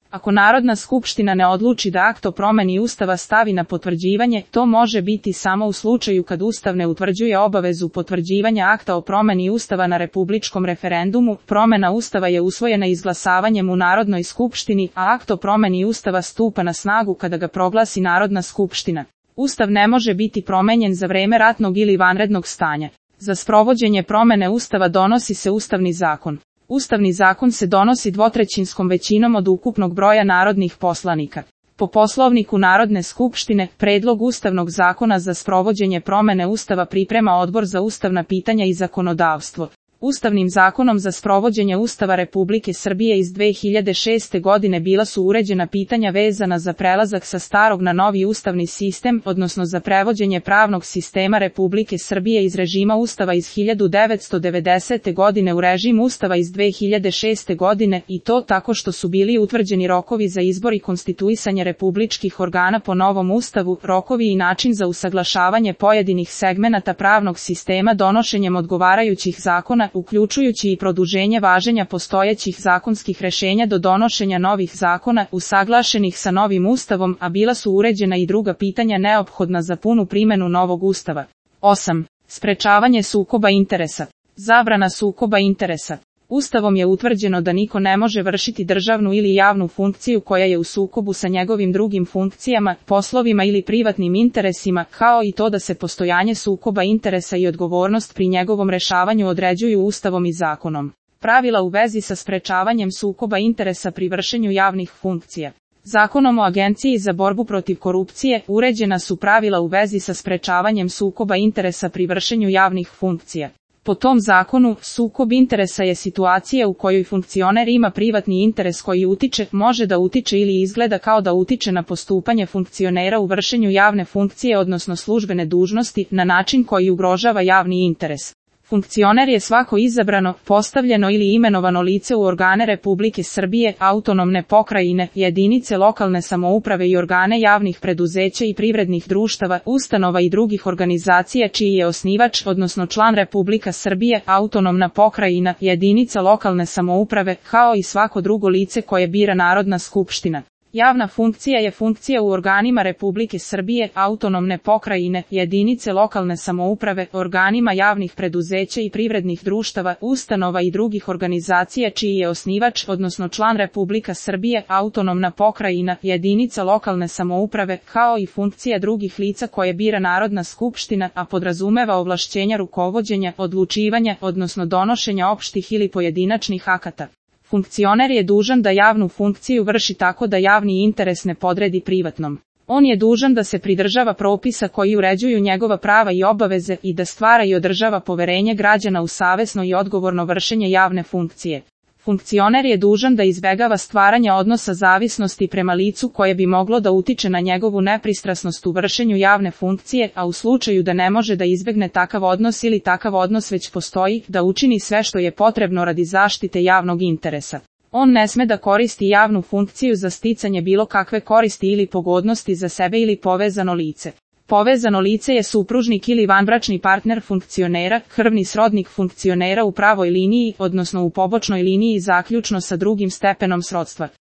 Ako Narodna skupština ne odluči da akt o promeni Ustava stavi na potvrđivanje, to može biti samo u slučaju kad Ustav ne utvrđuje obavezu potvrđivanja akta o promeni Ustava na republičkom referendumu. Promena Ustava je usvojena izglasavanjem u Narodnoj skupštini, a akt o promeni Ustava stupa na snagu kada ga proglasi Narodna skupština. Ustav ne može biti promenjen za vreme ratnog ili vanrednog stanja. Za sprovođenje promene Ustava donosi se Ustavni zakon. Ustavni zakon se donosi dvotrećinskom većinom od ukupnog broja narodnih poslanika. Po Poslovniku Narodne skupštine, predlog Ustavnog zakona za sprovođenje promene Ustava priprema Odbor za ustavna pitanja i zakonodavstvo. Ustavnim zakonom za sprovođenje Ustava Republike Srbije iz 2006. godine bila su uređena pitanja vezana za prelazak sa starog na novi ustavni sistem, odnosno za prevođenje pravnog sistema Republike Srbije iz režima Ustava iz 1990. godine u režim Ustava iz 2006. godine, i to tako što su bili utvrđeni rokovi za izbor i konstituisanje republičkih organa po novom Ustavu, rokovi i način za usaglašavanje pojedinih segmenata pravnog sistema donošenjem odgovarajućih zakona, uključujući i produženje važenja postojećih zakonskih rešenja do donošenja novih zakona, usaglašenih sa novim Ustavom, a bila su uređena i druga pitanja neophodna za punu primenu novog Ustava. 8. Sprečavanje sukoba interesa. Zabrana sukoba interesa. Ustavom je utvrđeno da niko ne može vršiti državnu ili javnu funkciju koja je u sukobu sa njegovim drugim funkcijama, poslovima ili privatnim interesima, kao i to da se postojanje sukoba interesa i odgovornost pri njegovom rešavanju određuju Ustavom i zakonom. Pravila u vezi sa sprečavanjem sukoba interesa pri vršenju javnih funkcija. Zakonom o Agenciji za borbu protiv korupcije uređena su pravila u vezi sa sprečavanjem sukoba interesa pri vršenju javnih funkcija. Po tom zakonu, sukob interesa je situacija u kojoj funkcioner ima privatni interes koji može da utiče ili izgleda kao da utiče na postupanje funkcionera u vršenju javne funkcije odnosno službene dužnosti na način koji ugrožava javni interes. Funkcioner je svako izabrano, postavljeno ili imenovano lice u organe Republike Srbije, autonomne pokrajine, jedinice lokalne samouprave i organe javnih preduzeća i privrednih društava, ustanova i drugih organizacija čiji je osnivač, odnosno član Republika Srbije, autonomna pokrajina, jedinica lokalne samouprave, kao i svako drugo lice koje bira Narodna skupština. Javna funkcija je funkcija u organima Republike Srbije, autonomne pokrajine, jedinice lokalne samouprave, organima javnih preduzeća i privrednih društava, ustanova i drugih organizacija čiji je osnivač, odnosno član Republika Srbije, autonomna pokrajina, jedinica lokalne samouprave, kao i funkcija drugih lica koje bira Narodna skupština, a podrazumeva ovlašćenja rukovođenja, odlučivanja, odnosno donošenja opštih ili pojedinačnih akata. Funkcioner je dužan da javnu funkciju vrši tako da javni interes ne podredi privatnom. On je dužan da se pridržava propisa koji uređuju njegova prava i obaveze i da stvara i održava poverenje građana u savesno i odgovorno vršenje javne funkcije. Funkcioner je dužan da izbegava stvaranje odnosa zavisnosti prema licu koje bi moglo da utiče na njegovu nepristrasnost u vršenju javne funkcije, a u slučaju da ne može da izbegne takav odnos ili takav odnos već postoji, da učini sve što je potrebno radi zaštite javnog interesa. On ne sme da koristi javnu funkciju za sticanje bilo kakve koristi ili pogodnosti za sebe ili povezano lice. Povezano lice je supružnik ili vanbračni partner funkcionera, krvni srodnik funkcionera u pravoj liniji, odnosno u pobočnoj liniji zaključno sa drugim stepenom srodstva.